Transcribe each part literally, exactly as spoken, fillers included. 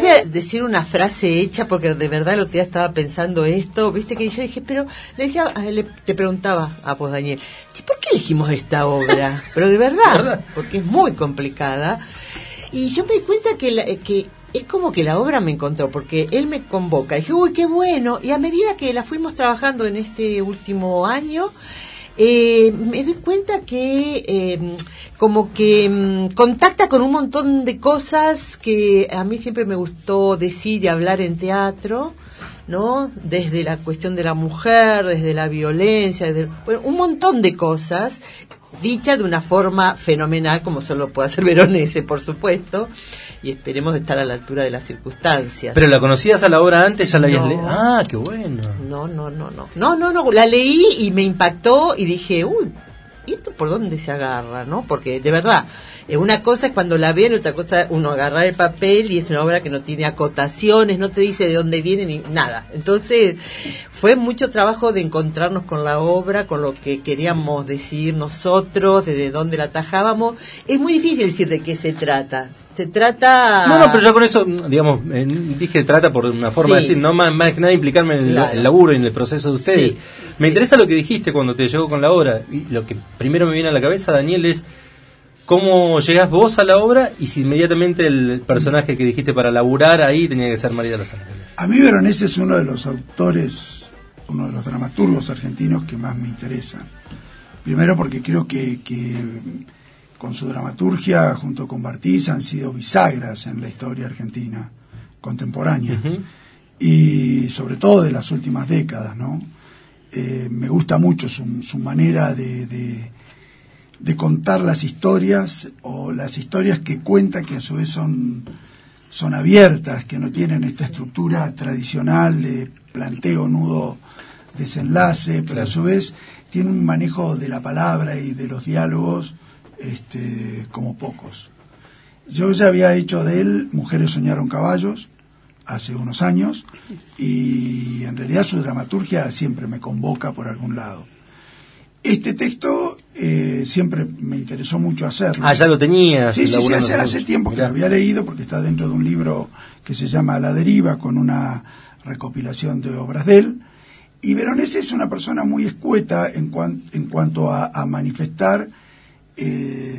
voy a decir una frase hecha porque de verdad el otro día estaba pensando esto, viste que yo dije, pero le decía, le, le preguntaba a vos, Daniel, ¿por qué elegimos esta obra? Pero de verdad, ¿verdad? Porque es muy complicada. Y yo me di cuenta que, la, que es como que la obra me encontró, porque él me convoca. Y dije, uy, qué bueno. Y a medida que la fuimos trabajando en este último año, eh, me doy cuenta que eh, como que mm, contacta con un montón de cosas que a mí siempre me gustó decir y hablar en teatro, ¿no? Desde la cuestión de la mujer, desde la violencia, desde, bueno, un montón de cosas, dicha de una forma fenomenal, como solo puede hacer Veronese, por supuesto, y esperemos estar a la altura de las circunstancias. ¿Pero la conocías a la obra antes? ¿Ya la habías No. leído? Ah, qué bueno. No, no, no, no. No, no, no, la leí y me impactó y dije, uy, ¿y esto por dónde se agarra, no? Porque, de verdad, una cosa es cuando la ven, otra cosa uno agarrar el papel y es una obra que no tiene acotaciones, no te dice de dónde viene ni nada. Entonces, fue mucho trabajo de encontrarnos con la obra, con lo que queríamos decir nosotros, desde dónde la atajábamos. Es muy difícil decir de qué se trata. Se trata... No, no, pero yo con eso, digamos, eh, dije trata por una forma sí. de decir, no más, más que nada implicarme en el, claro. el laburo y en el proceso de ustedes. Sí, me sí. interesa lo que dijiste cuando te llegó con la obra, y lo que primero me viene a la cabeza, Daniel, es cómo llegás vos a la obra y si inmediatamente el personaje que dijiste para laburar ahí tenía que ser María de los Ángeles. A mí Veronese es uno de los autores, uno de los dramaturgos argentinos que más me interesan. Primero porque creo que... que con su dramaturgia, junto con Bartiz, han sido bisagras en la historia argentina contemporánea. Uh-huh. Y sobre todo de las últimas décadas, ¿no? Eh, me gusta mucho su, su manera de, de, de contar las historias, o las historias que cuenta, que a su vez son, son abiertas, que no tienen esta estructura tradicional de planteo, nudo, desenlace, pero a su vez tiene un manejo de la palabra y de los diálogos Este, como pocos. Yo ya había hecho de él Mujeres soñaron caballos hace unos años y en realidad su dramaturgia siempre me convoca por algún lado. Este texto eh, siempre me interesó mucho hacerlo. Ah, ya lo tenías. Sí, sí, sí, hace, hace tiempo que Mirá. lo había leído porque está dentro de un libro que se llama A la deriva, con una recopilación de obras de él. Y Veronese es una persona muy escueta en, cuan, en cuanto a, a manifestar Eh,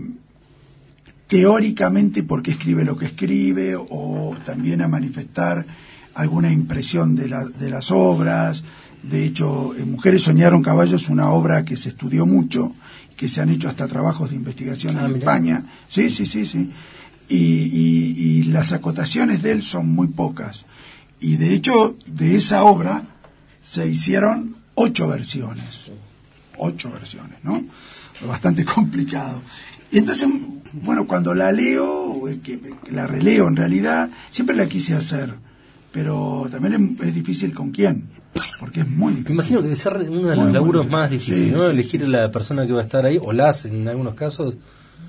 teóricamente por qué escribe lo que escribe, o también a manifestar alguna impresión de, la, de las obras. De hecho, en Mujeres soñaron caballos es una obra que se estudió mucho, que se han hecho hasta trabajos de investigación ah, en mirá. España. Sí, sí, sí, sí. Y, y, y las acotaciones de él son muy pocas. Y de hecho, de esa obra se hicieron ocho versiones. Ocho versiones, ¿no? Bastante complicado. Y entonces, bueno, cuando la leo, que la releo en realidad, siempre la quise hacer, pero también es, es difícil con quién, porque es muy difícil. Me imagino que debe ser uno de los muy, laburos muy más difíciles, sí, ¿no? Sí, Elegir sí. la persona que va a estar ahí, o las en algunos casos.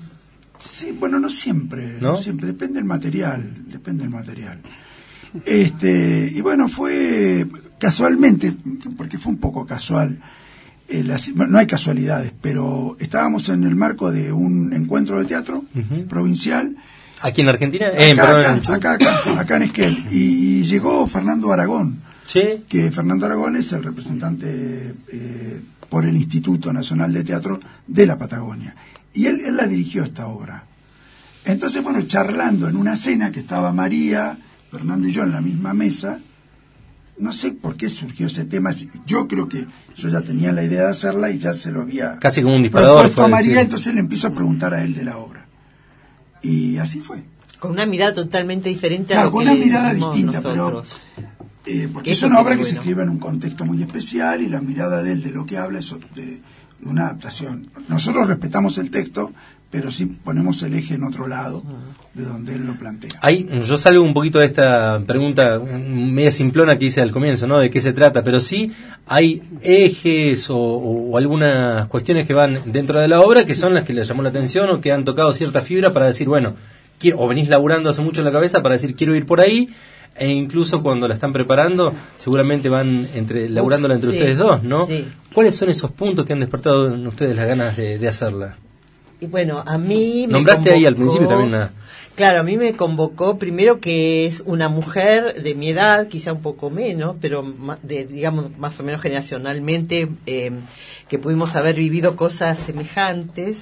Sí, bueno, no siempre, ¿no? no siempre, depende del material, depende del material. Este, y bueno, fue casualmente, porque fue un poco casual, Eh, las, no hay casualidades, pero estábamos en el marco de un encuentro de teatro uh-huh. provincial. ¿Aquí en Argentina? Acá, eh, acá, acá, acá, acá, acá en Esquel. Y, y llegó Fernando Aragón. ¿Sí? Que Fernando Aragón es el representante eh, por el Instituto Nacional de Teatro de la Patagonia. Y él, él la dirigió esta obra. Entonces, bueno, charlando en una cena que estaba María, Fernando y yo en la misma mesa, no sé por qué surgió ese tema. Yo creo que yo ya tenía la idea de hacerla y ya se lo había casi como un disparador propuesto a María, decir. Entonces le empiezo a preguntar a él de la obra. Y así fue. Con una mirada totalmente diferente claro, a lo con que una mirada distinta, nosotros. pero eh, porque es una obra que bueno. se escribe en un contexto muy especial y la mirada de él de lo que habla es de una adaptación. Nosotros respetamos el texto, pero sí ponemos el eje en otro lado de donde él lo plantea. Ahí yo salgo un poquito de esta pregunta media simplona que hice al comienzo, ¿no? De qué se trata, pero sí hay ejes o, o algunas cuestiones que van dentro de la obra que son las que le llamó la atención o que han tocado cierta fibra para decir, bueno, quiero, o venís laburando hace mucho en la cabeza para decir quiero ir por ahí, e incluso cuando la están preparando seguramente van entre laburándola entre sí, ustedes dos, ¿no? Sí. ¿Cuáles son esos puntos que han despertado en ustedes las ganas de, de hacerla? Y bueno, a mí me nombraste convocó, ahí al principio también una... Claro, a mí me convocó primero que es una mujer de mi edad, quizá un poco menos, pero de, digamos más o menos generacionalmente, eh, que pudimos haber vivido cosas semejantes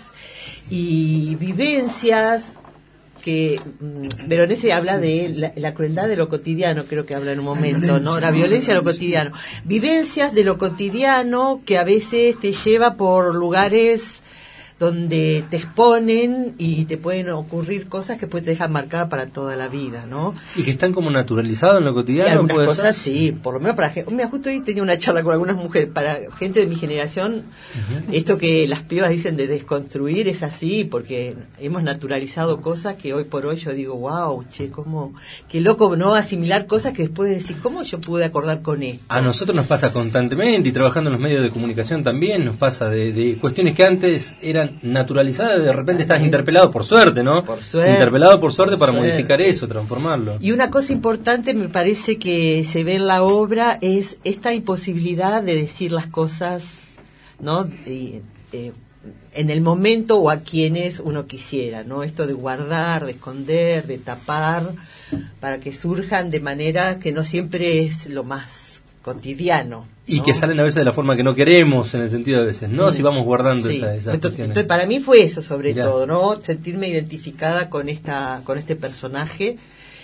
y vivencias que mm, Veronese habla de la, la crueldad de lo cotidiano, creo que habla en un momento, ¿no? La violencia de lo cotidiano. Vivencias de lo cotidiano que a veces te lleva por lugares donde te exponen y te pueden ocurrir cosas que pues te dejan marcada para toda la vida, ¿no? Y que están como naturalizados en lo cotidiano. Y algunas ¿puede cosas ser? sí, por lo menos para gente. Mira, justo hoy tenía una charla con algunas mujeres, para gente de mi generación, uh-huh. Esto que las pibas dicen de desconstruir es así, porque hemos naturalizado cosas que hoy por hoy yo digo, wow, che, cómo, qué loco, ¿no? Asimilar cosas que después de decir, ¿cómo yo pude acordar con esto? A nosotros nos pasa constantemente, y trabajando en los medios de comunicación también, nos pasa de, de cuestiones que antes eran naturalizada, de repente estás interpelado por suerte, ¿no? Por suerte. Interpelado por suerte por para suerte. modificar eso, transformarlo. Y una cosa importante me parece que se ve en la obra es esta imposibilidad de decir las cosas, ¿no? Y, eh, en el momento o a quienes uno quisiera, ¿no? Esto de guardar, de esconder, de tapar, para que surjan de manera que no siempre es lo más cotidiano. Y ¿no? que salen a veces de la forma que no queremos, en el sentido de veces, ¿no? Sí. Si vamos guardando Sí. esa, esas entonces, cuestiones. entonces, para mí fue eso, sobre Mirá. todo, ¿no? Sentirme identificada con esta, con este personaje.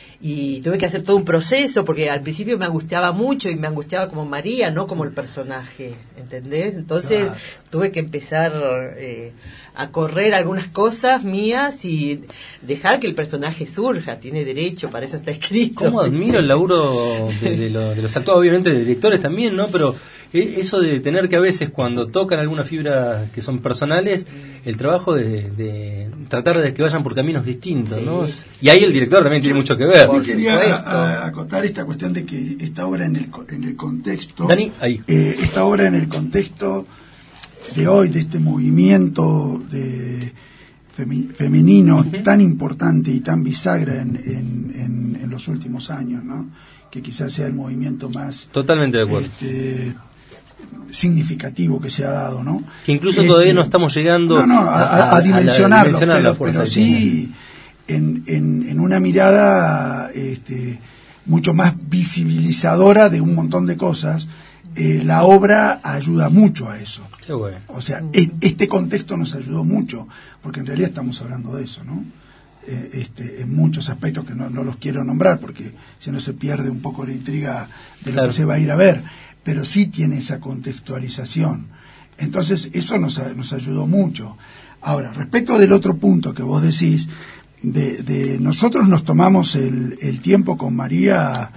Y tuve que hacer todo un proceso, porque al principio me angustiaba mucho, y me angustiaba como María, no como el personaje, ¿entendés? Entonces Claro. tuve que empezar eh, a correr algunas cosas mías y dejar que el personaje surja, tiene derecho, para eso está escrito. ¿Cómo admiro el laburo de, de, lo- de los actores, obviamente de directores también, ¿no? Pero eh, eso de tener que a veces cuando tocan algunas fibras que son personales, el trabajo de, de tratar de que vayan por caminos distintos, Sí. ¿no? Y ahí el director también tiene mucho que ver. Yo Por quería supuesto. a- a- acotar esta cuestión de que esta obra en el, co- en el contexto, Dani, ahí. eh, esta obra en el contexto de hoy, de este movimiento de femi- femenino Uh-huh. tan importante y tan bisagra en, en, en, en los últimos años, ¿no? Que quizás sea el movimiento más Totalmente de acuerdo. este, significativo que se ha dado, ¿no? Que incluso Este, todavía no estamos llegando no, no, a, a- a a- a dimensionarlo, dimensionar la pero, fuerza pero que sí en, en, en una mirada este, mucho más visibilizadora de un montón de cosas. Eh, la obra ayuda mucho a eso. Qué bueno. O sea, e- este contexto nos ayudó mucho, porque en realidad estamos hablando de eso, ¿no? Eh, este, en muchos aspectos que no, no los quiero nombrar, porque si no se pierde un poco la intriga de lo Claro. que se va a ir a ver, pero sí tiene esa contextualización. Entonces, eso nos, a- nos ayudó mucho. Ahora, respecto del otro punto que vos decís, de, de nosotros nos tomamos el, el tiempo con María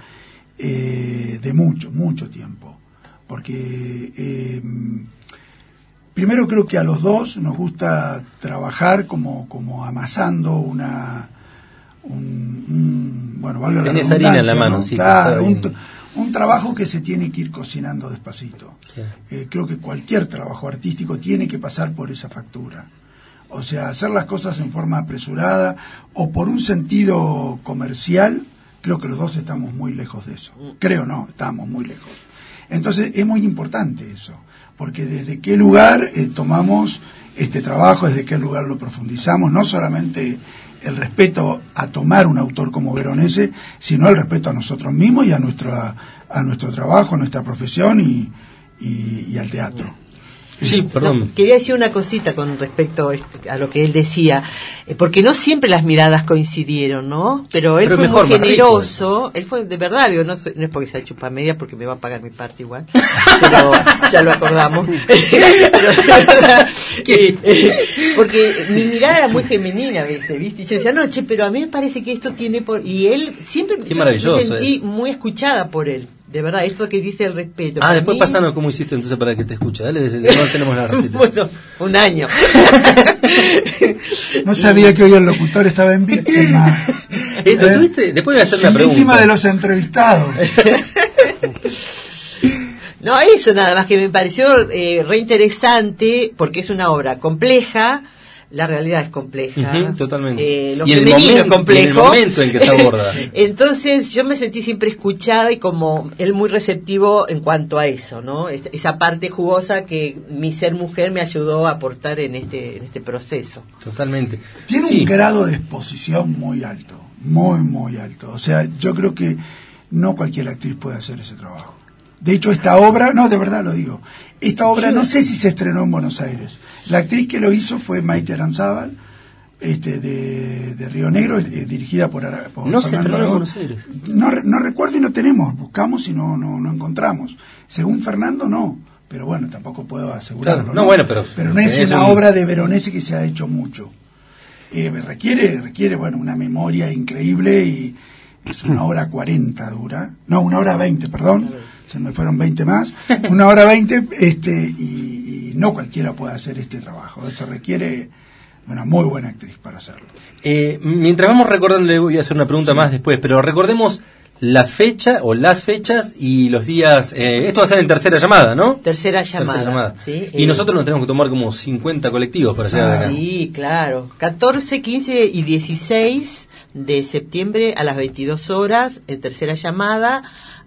eh, de mucho, mucho tiempo. Porque eh, primero creo que a los dos nos gusta trabajar como, como amasando una un, un bueno, valga la Tenés harina en la redundancia, mano, ¿no? sí, Claro, está un, bien. t- un trabajo que se tiene que ir cocinando despacito. Sí. Eh, creo que cualquier trabajo artístico tiene que pasar por esa factura. O sea, hacer las cosas en forma apresurada o por un sentido comercial, creo que los dos estamos muy lejos de eso. Creo no, estamos muy lejos. Entonces es muy importante eso, porque desde qué lugar eh, tomamos este trabajo, desde qué lugar lo profundizamos, no solamente el respeto a tomar un autor como Veronese, sino el respeto a nosotros mismos y a nuestra a nuestro trabajo, a nuestra profesión y, y, y al teatro. Sí, perdón. No, quería decir una cosita con respecto a lo que él decía, eh, porque no siempre las miradas coincidieron, ¿no? Pero él Pero fue mejor, muy más rico generoso, él fue de verdad, digo, no, no es porque sea chupamedia, porque me va a pagar mi parte igual, pero ya lo acordamos. Pero, de verdad, que, eh, porque mi mirada era muy femenina a veces, ¿viste? Y yo decía, no, che, pero a mí me parece que esto tiene por... Y él siempre Qué yo maravilloso me sentí es. muy escuchada por él. De verdad, esto que dice el respeto. Ah, Para después mí- pasanos cómo hiciste entonces para que te escuche. Dale, desde no tenemos la receta. Bueno, un año. No sabía que hoy el locutor estaba en víctima. Eh, ¿lo ¿Eh? tuviste? Después voy a hacer una En pregunta. víctima de los entrevistados. No, eso nada más que me pareció eh, re interesante, porque es una obra compleja, La realidad es compleja. Uh-huh, totalmente. Eh, lo y femenino el momento, es complejo. Y el momento en que se aborda. Entonces yo me sentí siempre escuchada y como él muy receptivo en cuanto a eso, ¿no? Es, esa parte jugosa que mi ser mujer me ayudó a aportar en este, en este proceso. Totalmente. Tiene sí. un grado de exposición muy alto, muy, muy alto. O sea, yo creo que no cualquier actriz puede hacer ese trabajo. De hecho, esta obra, no, de verdad lo digo, esta obra no sé si se estrenó en Buenos Aires. La actriz que lo hizo fue Maite Aranzábal, este, de, de Río Negro, eh, dirigida por, por ¿No Fernando se estrenó en Aragón. Buenos Aires? No, no recuerdo y no tenemos, buscamos y no, no, no encontramos. Según Fernando, no, pero bueno, tampoco puedo asegurarlo. Claro, no, no, bueno, pero, pero no es, es una un... obra de Veronese que se ha hecho mucho. Eh, requiere, requiere, bueno, una memoria increíble y es una hora cuarenta dura, no, una hora veinte, perdón, se me fueron veinte más, una hora veinte, este, y, y no cualquiera puede hacer este trabajo, se requiere una muy buena actriz para hacerlo. Eh, mientras vamos recordando, le voy a hacer una pregunta sí. más después, pero recordemos la fecha o las fechas y los días, eh, esto va a ser en tercera llamada, ¿no? Tercera llamada. Tercera llamada. ¿Sí? Y eh, nosotros nos tenemos que tomar como cincuenta colectivos para llegar acá. Sí, claro. catorce, quince y dieciséis de septiembre a las veintidós horas, en tercera llamada,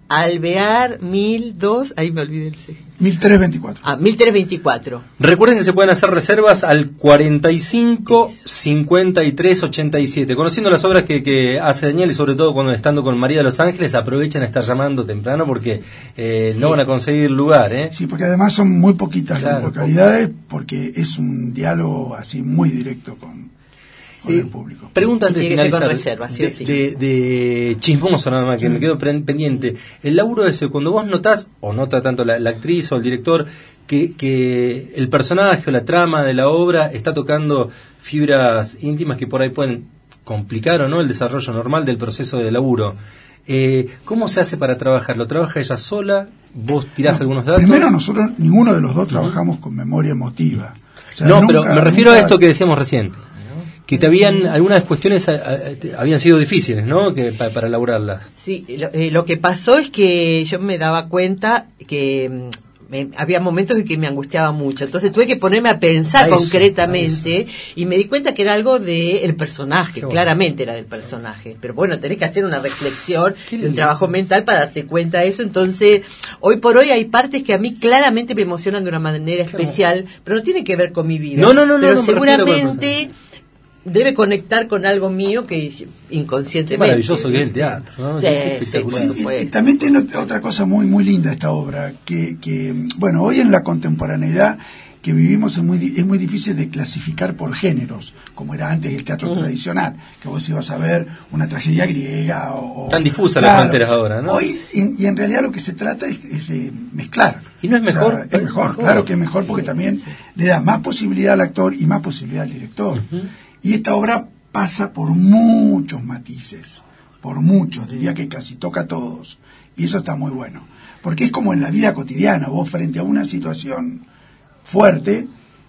Alvear mil dos, ahí me olvidé el mil trescientos veinticuatro. Ah, mil trescientos veinticuatro. Recuerden que se pueden hacer reservas al cuarenta y cinco, cincuenta y tres, ochenta y siete. Conociendo las obras que, que hace Daniel y sobre todo cuando estando con María de los Ángeles, aprovechen a estar llamando temprano porque eh, sí. no van a conseguir lugar, ¿eh? Sí, porque además son muy poquitas claro, las localidades porque es un diálogo así muy directo con... Eh, pregunta antes de finalizar reserva, sí de, sí. de, de chismoso nada más que sí. me quedo pendiente el laburo ese, cuando vos notás o nota tanto la, la actriz o el director que, que el personaje o la trama de la obra está tocando fibras íntimas que por ahí pueden complicar o no el desarrollo normal del proceso de laburo, eh, ¿cómo se hace para trabajar? ¿Lo trabaja ella sola? ¿Vos tirás no, algunos datos? Primero nosotros, ninguno de los dos trabajamos uh-huh. con memoria emotiva, o sea, no, nunca, pero me refiero nunca... a esto que decíamos recién, que te habían algunas cuestiones a, a, te, habían sido difíciles, ¿no? Que pa, para elaborarlas. Sí, lo, eh, lo que pasó es que yo me daba cuenta que me, había momentos en que me angustiaba mucho, entonces tuve que ponerme a pensar a eso, concretamente a y me di cuenta que era algo del personaje, bueno. claramente era del personaje, pero bueno, tenés que hacer una reflexión, un trabajo mental para darte cuenta de eso, entonces hoy por hoy hay partes que a mí claramente me emocionan de una manera Qué especial, bueno. pero no tienen que ver con mi vida, no, no, no, pero no, no seguramente debe conectar con algo mío que inconscientemente. Qué maravilloso que es el teatro, ¿no? Sí, sí, sí, y, y también tiene otra cosa muy muy linda esta obra, que, que bueno, hoy en la contemporaneidad que vivimos es muy es muy difícil de clasificar por géneros, como era antes el teatro uh-huh. tradicional, que vos ibas a ver una tragedia griega o... Tan difusa claro, las fronteras ahora, ¿no? Hoy, y, y en realidad lo que se trata es, es de mezclar. ¿Y no es mejor? O sea, es mejor, mejor, claro que es mejor, porque también le da más posibilidad al actor y más posibilidad al director. Uh-huh. Y esta obra pasa por muchos matices, por muchos, diría que casi toca a todos. Y eso está muy bueno. Porque es como en la vida cotidiana, vos frente a una situación fuerte,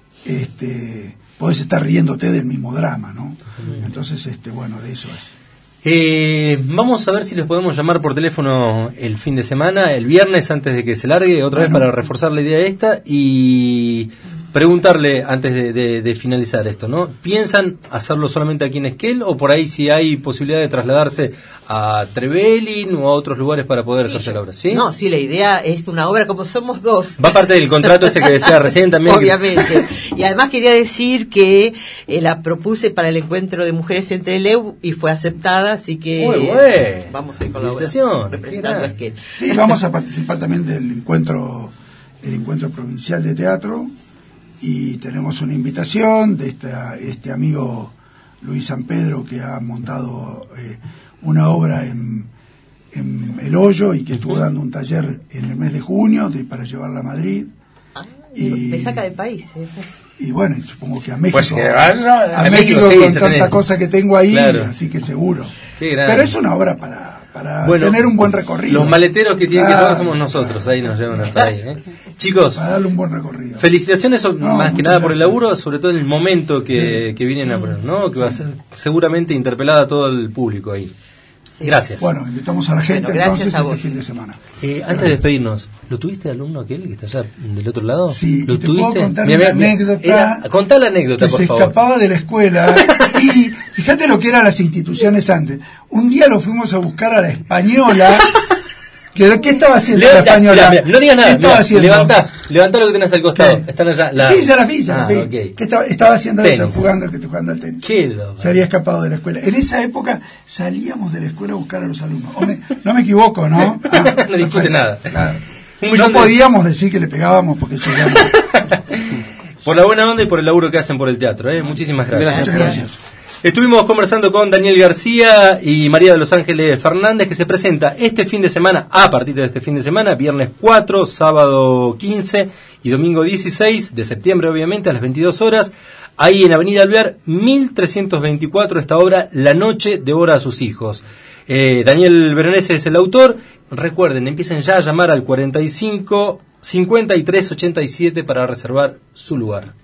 este, podés estar riéndote del mismo drama, ¿no? Entonces, este, bueno, de eso es. Eh, vamos a ver si les podemos llamar por teléfono el fin de semana, el viernes antes de que se largue, otra bueno. vez para reforzar la idea esta y... preguntarle antes de, de, de finalizar esto, ¿no? ¿Piensan hacerlo solamente aquí en Esquel o por ahí si hay posibilidad de trasladarse a Trevelin o a otros lugares para poder sí, ejercer la obra? ¿Sí? No, sí, la idea es una obra como somos dos. Va parte del contrato ese que decía recién también. Obviamente. Que... Y además quería decir que eh, la propuse para el encuentro de mujeres entre el E U y fue aceptada, así que Muy bueno. vamos a ir con la obra. Representando a Esquel. Sí, vamos a participar también del encuentro, el encuentro provincial de teatro. Y tenemos una invitación de esta, este amigo Luis San Pedro que ha montado eh, una obra en, en El Hoyo y que estuvo dando un taller en el mes de junio de, para llevarla a Madrid. Ah, y me saca del país. Eh. Y bueno, supongo que a México, pues que vaya, a, a México, México sí, con tanta tenés. cosa que tengo ahí, claro. así que seguro. Pero es una obra para... para bueno, tener un buen recorrido. Los maleteros que tienen claro, que llevar somos nosotros, ahí nos llevan hasta ahí. ¿eh? Chicos, para darle un buen recorrido. Felicitaciones no, más que nada gracias. por el laburo, sobre todo en el momento que, sí. que vienen a poner, ¿no? Que sí. va a ser seguramente interpelada a todo el público ahí. Sí. Gracias. Bueno, invitamos a la gente Bueno, gracias entonces a vos. este fin de semana. Eh, antes de despedirnos, ¿lo tuviste de alumno aquel que está allá del otro lado? Sí, ¿Lo y te puedo contar una anécdota. Era, contá la anécdota, que por se favor. escapaba de la escuela y fíjate lo que eran las instituciones antes. Un día lo fuimos a buscar a la Española. ¿Qué, ¿Qué estaba haciendo Levanta, la Española? Mira, mira, no digas nada. ¿Qué estaba Mira, haciendo? levantá, levantá lo que tenés al costado. ¿Qué? Están allá. La... Sí, ya la vi, ya ah, la vi. Okay. ¿Qué estaba, estaba haciendo tenis. eso, jugando, que te jugando al tenis. Qué loco. Se había escapado de la escuela. En esa época salíamos de la escuela a buscar a los alumnos. O me, no me equivoco, ¿no? Ah, no discute nada. Claro. Un No de... podíamos decir que le pegábamos porque eso ya no. Por la buena onda y por el laburo que hacen por el teatro, ¿eh? Muchísimas gracias. Muchas gracias. Estuvimos conversando con Daniel García y María de los Ángeles Fernández, que se presenta este fin de semana, a partir de este fin de semana, viernes cuatro, sábado quince y domingo dieciséis de septiembre, obviamente, a las veintidós horas, ahí en Avenida Alvear, mil trescientos veinticuatro, esta obra, La noche devora a sus hijos. Eh, Daniel Veronese es el autor. Recuerden, empiecen ya a llamar al cuarenta y cinco, cincuenta y tres, ochenta y siete para reservar su lugar.